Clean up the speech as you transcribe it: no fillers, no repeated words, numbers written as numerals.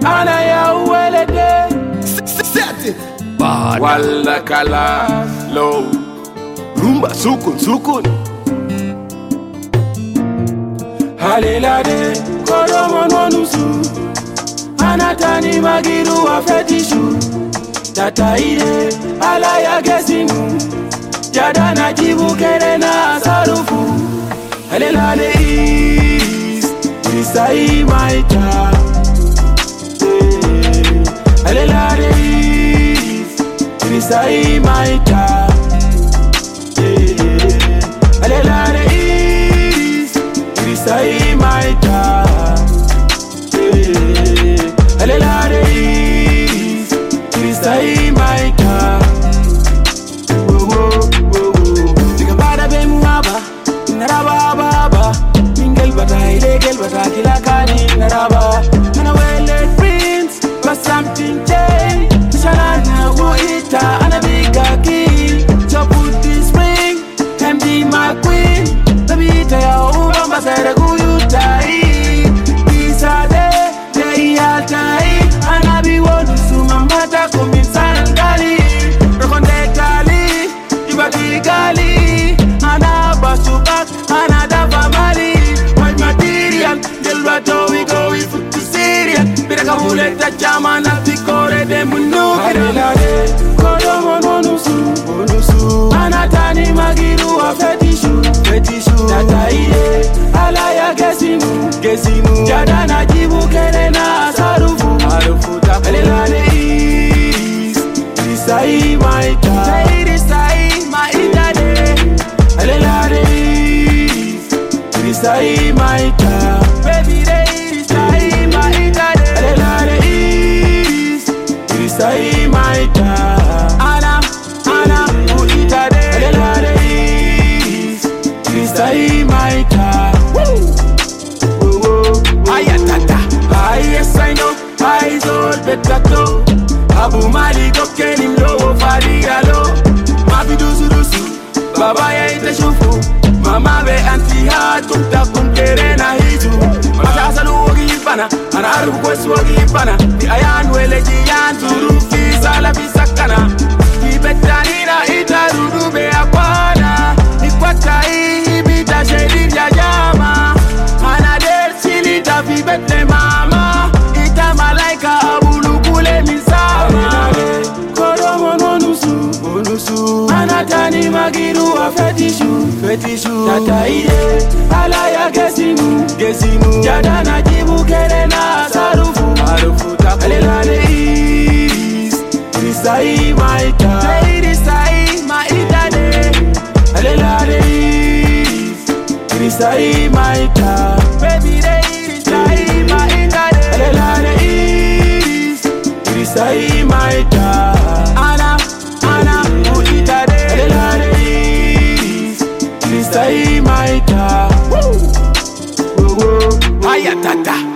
ana ya uwelede. Set it. Walla kala low. Rumba sukun sukun. Halelade kodomo nonusu. Anatani magiru wa fetishu. Tataide ala ya gesimu. Jada na jibu kere na sarufu. Halelade Isai maita. Halelade Isai maita. Halelade Isai maita. Halelade Isai maita. Tika bada be muaba, naraba baba. Ingel bata ilegel bata kila kani naraba. Ana wele prince, but something change. Shalana uita, ana bika ki. So put this ring, and be my queen. Tabita ya ubamba sere kuyutai. Isa de altai. Ana bi wonu sumambata kuminsana ngali. Rokonde kali, ibaki kali. Ana basubak, ana dafa mali. White material, gelbato we go we foot to Syria. Bira kabuleta chama na tikore de munu. Halelade, kodomo nonusu. Anatani magiru wa fetishu. Tataide, ala ya gesimu. Jada na jibu kere na sarufu. Halelade Isai maita. Isai maita de. Halelade Isai maita. Baby de Isai maita de. Halelade Isai maita. Ana uita de. Halelade Isai maita. Ayatata. Yes I know. Eyes all better. Abu Malik okeni mlowo fadigalo. Mabidusu baba ya ite shufu. Mama be anti hatu takunkere na hizu. Masasa luogi ipana. Anaru kwesu ogi ipana. Di ayanu eleji yanzuru fisala bisakana. Kibetani na itarudu be akwana. Ikwata ibita shedi ya jama. Anader sili tafi bete mama. Ita malaika abulu kule misama. Kodomo nonusu. Anatani magiru wa fetishu. Tataide ala ya gesimu. Jada na jibu kere na sarufu. Halelade Isai maita. Isai maita de. Halelade Isai maita. Baby de Isai maita de. Halelade Isai maita. Ana uita de. Halelade Isai maita. Ayatata.